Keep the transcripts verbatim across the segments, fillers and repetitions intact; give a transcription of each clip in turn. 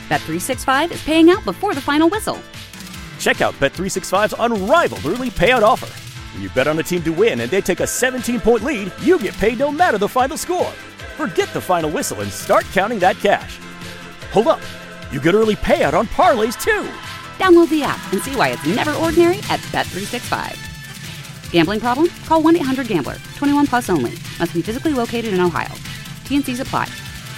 Bet three sixty-five is paying out before the final whistle. Check out Bet three sixty-five's unrivaled early payout offer. When you bet on a team to win and they take a seventeen-point lead, you get paid no matter the final score. Forget the final whistle and start counting that cash. Hold up. You get early payout on parlays, too. Download the app and see why it's never ordinary at Bet three sixty-five. Gambling problem? Call one eight hundred gambler. twenty-one plus only. Must be physically located in Ohio. T and C's apply.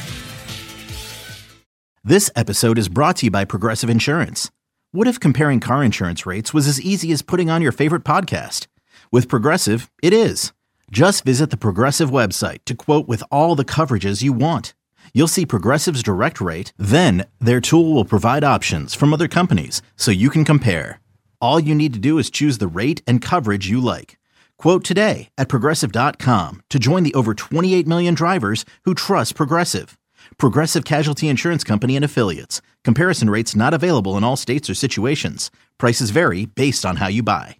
This episode is brought to you by Progressive Insurance. What if comparing car insurance rates was as easy as putting on your favorite podcast? With Progressive, it is. Just visit the Progressive website to quote with all the coverages you want. You'll see Progressive's direct rate, then their tool will provide options from other companies so you can compare. All you need to do is choose the rate and coverage you like. Quote today at Progressive dot com to join the over twenty-eight million drivers who trust Progressive. Progressive Casualty Insurance Company and Affiliates. Comparison rates not available in all states or situations. Prices vary based on how you buy.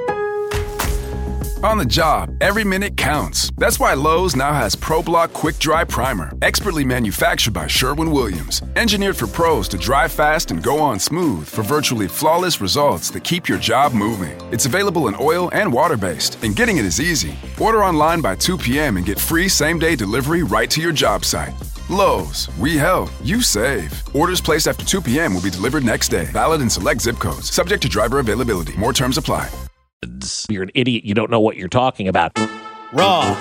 On the job, every minute counts. That's why Lowe's now has ProBlock Quick Dry Primer, expertly manufactured by Sherwin-Williams. Engineered for pros to dry fast and go on smooth for virtually flawless results that keep your job moving. It's available in oil and water-based, and getting it is easy. Order online by two p.m. and get free same-day delivery right to your job site. Lowe's, we help, you save. Orders placed after two p.m. will be delivered next day. Valid in select zip codes. Subject to driver availability. More terms apply. You're an idiot. You don't know what you're talking about. Raw.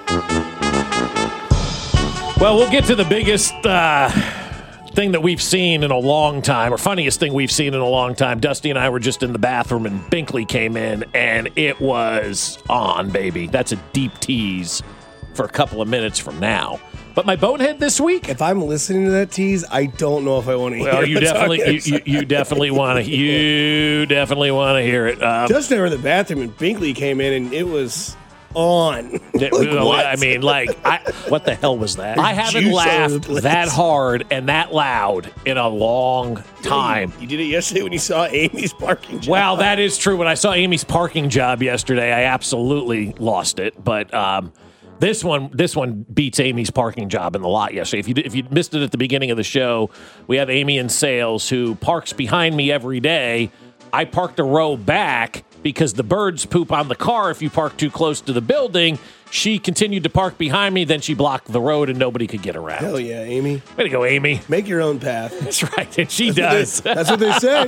Well, we'll get to the biggest uh, thing that we've seen in a long time, or funniest thing we've seen in a long time. Dusty and I were just in the bathroom, and Binkley came in, and it was on, baby. That's a deep tease for a couple of minutes from now. But my bonehead this week. If I'm listening to that tease, I don't know if I want to hear it. Well, you definitely, you, you, you definitely want to, you definitely want to hear it. Um, Just never in the bathroom, and Binkley came in, and it was on. Like, what? I mean, like, I, what the hell was that? I haven't laughed that hard and that loud in a long time. You, you did it yesterday when you saw Amy's parking job. Well, that is true. When I saw Amy's parking job yesterday, I absolutely lost it. But um, this one, this one beats Amy's parking job in the lot yesterday. If you if you missed it at the beginning of the show, we have Amy in sales who parks behind me every day. I parked a row back because the birds poop on the car if you park too close to the building. She continued to park behind me, then she blocked the road and nobody could get around. Hell yeah, Amy. Way to go, Amy. Make your own path. That's right, and she that's does. What they, that's what they say.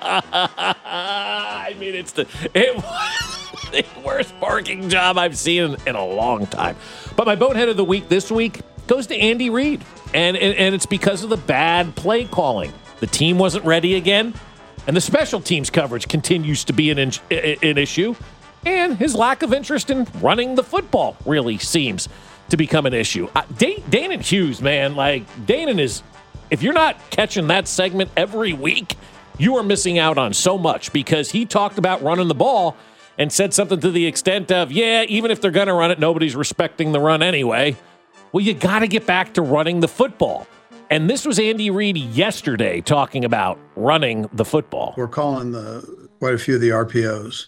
I mean, it's the it was the worst parking job I've seen in, in a long time. But my bonehead of the week this week goes to Andy Reid, and, and, and it's because of the bad play calling. The team wasn't ready again. And the special teams coverage continues to be an, in, an issue. And his lack of interest in running the football really seems to become an issue. Uh, Dan- Danon Hughes, man, like, Danon is, if you're not catching that segment every week, you are missing out on so much, because he talked about running the ball and said something to the extent of, yeah, even if they're going to run it, nobody's respecting the run anyway. Well, you got to get back to running the football. And this was Andy Reid yesterday talking about running the football. We're calling the quite a few of the R P Os.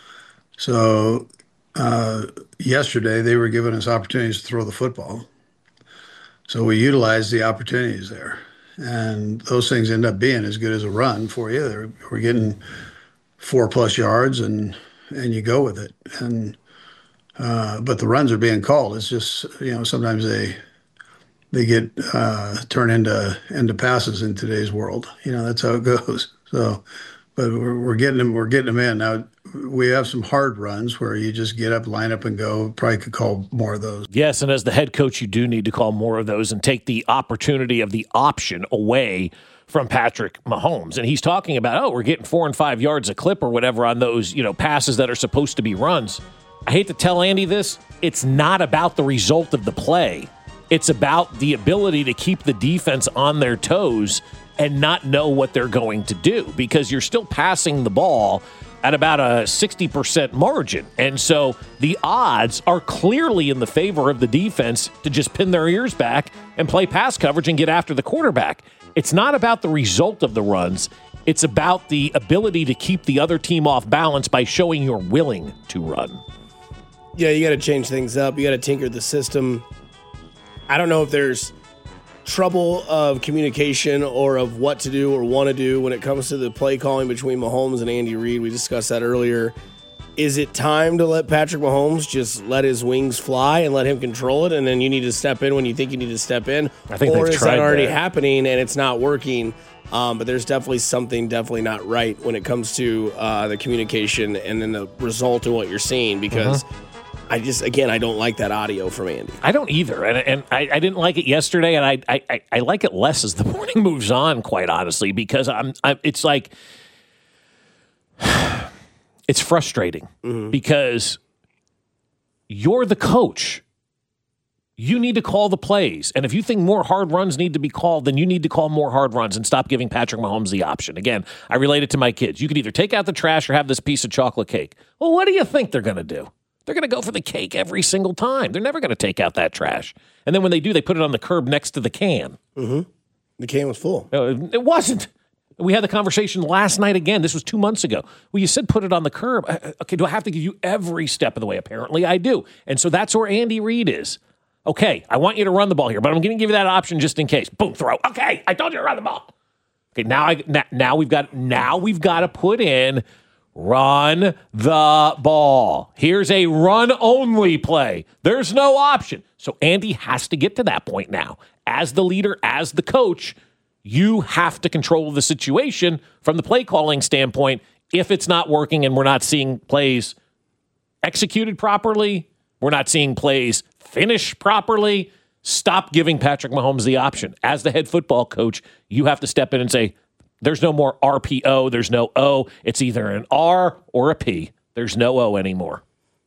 So uh, yesterday they were giving us opportunities to throw the football. So we utilized the opportunities there. And those things end up being as good as a run for you. They're, we're getting four plus yards and and you go with it. And uh, but the runs are being called. It's just, you know, sometimes they they get uh, turned into into passes in today's world. You know, that's how it goes. So, but we're, we're getting them. We're getting them in now. We have some hard runs where you just get up, line up, and go. Probably could call more of those. Yes, and as the head coach, you do need to call more of those and take the opportunity of the option away from Patrick Mahomes. And he's talking about, oh, we're getting four and five yards a clip or whatever on those, you know, passes that are supposed to be runs. I hate to tell Andy this. It's not about the result of the play. It's about the ability to keep the defense on their toes and not know what they're going to do, because you're still passing the ball at about a sixty percent margin. And so the odds are clearly in the favor of the defense to just pin their ears back and play pass coverage and get after the quarterback. It's not about the result of the runs. It's about the ability to keep the other team off balance by showing you're willing to run. Yeah, you got to change things up. You got to tinker the system. I don't know if there's trouble of communication or of what to do or want to do when it comes to the play calling between Mahomes and Andy Reid. We discussed that earlier. Is it time to let Patrick Mahomes just let his wings fly and let him control it, and then you need to step in when you think you need to step in? I think or they've is tried that already that. happening and it's not working? Um, but there's definitely something definitely not right when it comes to uh, the communication and then the result of what you're seeing, because Mm-hmm. I just, again, I don't like that audio from Andy. I don't either, and and I, I didn't like it yesterday, and I, I I like it less as the morning moves on, quite honestly, because I'm, I'm it's like it's frustrating Mm-hmm. because you're the coach. You need to call the plays, and if you think more hard runs need to be called, then you need to call more hard runs and stop giving Patrick Mahomes the option. Again, I relate it to my kids. You could either take out the trash or have this piece of chocolate cake. Well, what do you think they're going to do? They're going to go for the cake every single time. They're never going to take out that trash. And then when they do, they put it on the curb next to the can. Mm-hmm. The can was full. No, it wasn't. We had the conversation last night again. This was two months ago. Well, you said put it on the curb. Uh, Okay, do I have to give you every step of the way? Apparently I do. And so that's where Andy Reid is. Okay, I want you to run the ball here, but I'm going to give you that option just in case. Boom, throw. Okay, I told you to run the ball. Okay, now I now, now we've got now we've got to put in run the ball. Here's a run-only play. There's no option. So Andy has to get to that point now. As the leader, as the coach, you have to control the situation from the play calling standpoint. If it's not working and we're not seeing plays executed properly, we're not seeing plays finish properly, stop giving Patrick Mahomes the option. As the head football coach, you have to step in and say, there's no more R P O. There's no O. It's either an R or a P. There's no O anymore.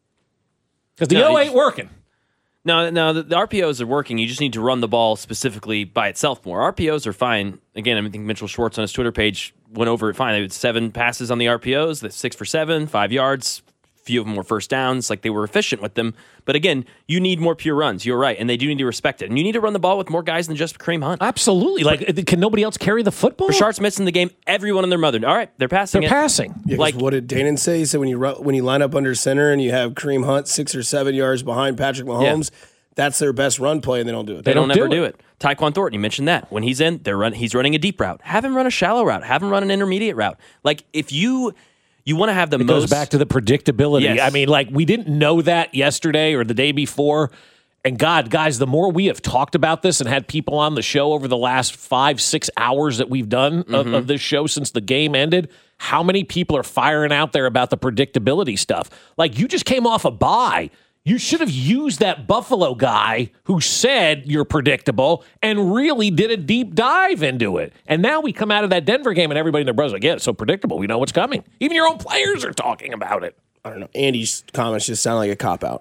Because the No, O you ain't working. No, no, the, the R P Os are working. You just need to run the ball specifically by itself more. R P Os are fine. Again, I think Mitchell Schwartz on his Twitter page went over it fine. They had seven passes on the R P Os, that's six for seven, five yards. Few of them were first downs. Like, they were efficient with them. But again, you need more pure runs. You're right. And they do need to respect it. And you need to run the ball with more guys than just Kareem Hunt. Absolutely. Like, can nobody else carry the football? Rashard Smith's in the game. Everyone and their mother. All right, they're passing They're it. passing. Yeah, Like- like, what did Danon say? He said when you ru- when you line up under center and you have Kareem Hunt six or seven yards behind Patrick Mahomes, that's their best run play, and they don't do it. They, don't, don't ever do do it. it. Tyquan Thornton, you mentioned that. When he's in, they're run, he's running a deep route. Have him run a shallow route. Have him run an intermediate route. Like, if you you want to have the It most... goes back to the predictability. Yes. I mean, like, we didn't know that yesterday or the day before. And God, guys, the more we have talked about this and had people on the show over the last five, six hours that we've done of, Mm-hmm. of this show since the game ended, how many people are firing out there about the predictability stuff? Like, you just came off a bye. You should have used that Buffalo guy who said you're predictable and really did a deep dive into it. And now we come out of that Denver game and everybody in their brother's like, yeah, it's so predictable. We know what's coming. Even your own players are talking about it. I don't know. Andy's comments just sound like a cop-out,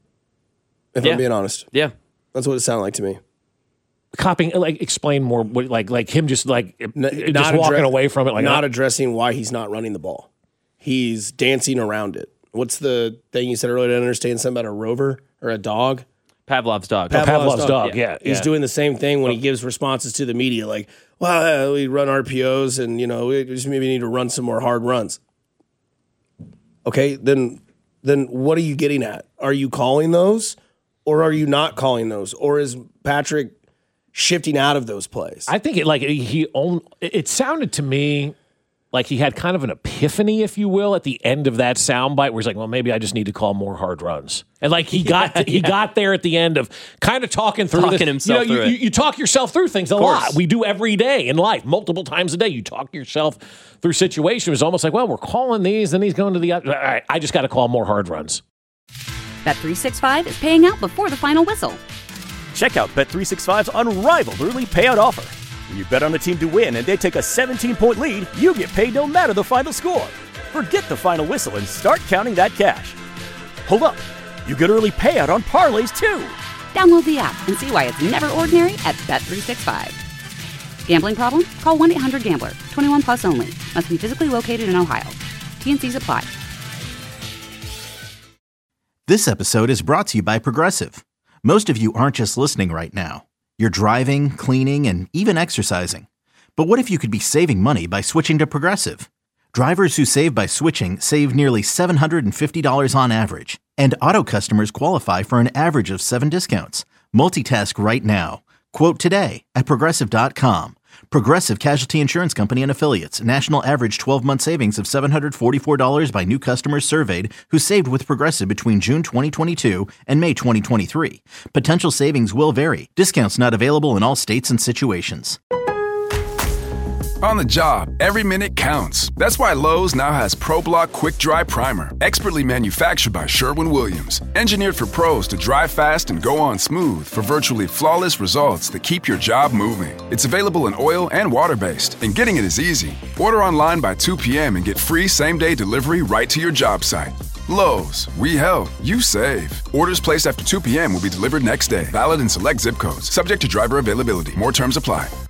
if Yeah. I'm being honest. Yeah. That's what it sounded like to me. Copying, like, explain more, what, like, like him just like N- just not walking addre- away from it, like not uh, addressing why he's not running the ball. He's dancing around it. What's the thing you said earlier? I didn't understand something about a rover or a dog. Pavlov's dog. Pavlov's dog. Yeah, He's yeah. doing the same thing when he gives responses to the media, like, "Well, uh, we run R P Os, and you know, we just maybe need to run some more hard runs." Okay, then, then what are you getting at? Are you calling those, or are you not calling those, or is Patrick shifting out of those plays? I think it like he owned. It sounded to me like he had kind of an epiphany, if you will, at the end of that soundbite, where he's like, "Well, maybe I just need to call more hard runs." And like he got to, he got there at the end of kind of talking through Talking this. himself you know, through you, it. you, you talk yourself through things a course. lot. We do every day in life, multiple times a day. You talk yourself through situations. It was almost like, well, we're calling these, and he's going to the other. All right, I just got to call more hard runs. Bet three sixty-five is paying out before the final whistle. Check out Bet three sixty-five's unrivaled early payout offer. When you bet on a team to win and they take a seventeen-point lead, you get paid no matter the final score. Forget the final whistle and start counting that cash. Hold up. You get early payout on parlays, too. Download the app and see why it's never ordinary at Bet three sixty-five. Gambling problem? Call one eight hundred gambler. twenty-one plus only. Must be physically located in Ohio. T N Cs apply. This episode is brought to you by Progressive. Most of you aren't just listening right now. You're driving, cleaning, and even exercising. But what if you could be saving money by switching to Progressive? Drivers who save by switching save nearly seven hundred fifty dollars on average. And auto customers qualify for an average of seven discounts. Multitask right now. Quote today at Progressive dot com. Progressive Casualty Insurance Company and Affiliates. National average twelve-month savings of seven hundred forty-four dollars by new customers surveyed who saved with Progressive between June twenty twenty-two and May twenty twenty-three. Potential savings will vary. Discounts not available in all states and situations. On the job, every minute counts. That's why Lowe's now has ProBlock Quick Dry Primer, expertly manufactured by Sherwin-Williams. Engineered for pros to dry fast and go on smooth for virtually flawless results that keep your job moving. It's available in oil and water-based, and getting it is easy. Order online by two p.m. and get free same-day delivery right to your job site. Lowe's, we help, you save. Orders placed after two p.m. will be delivered next day. Valid in select zip codes. Subject to driver availability. More terms apply.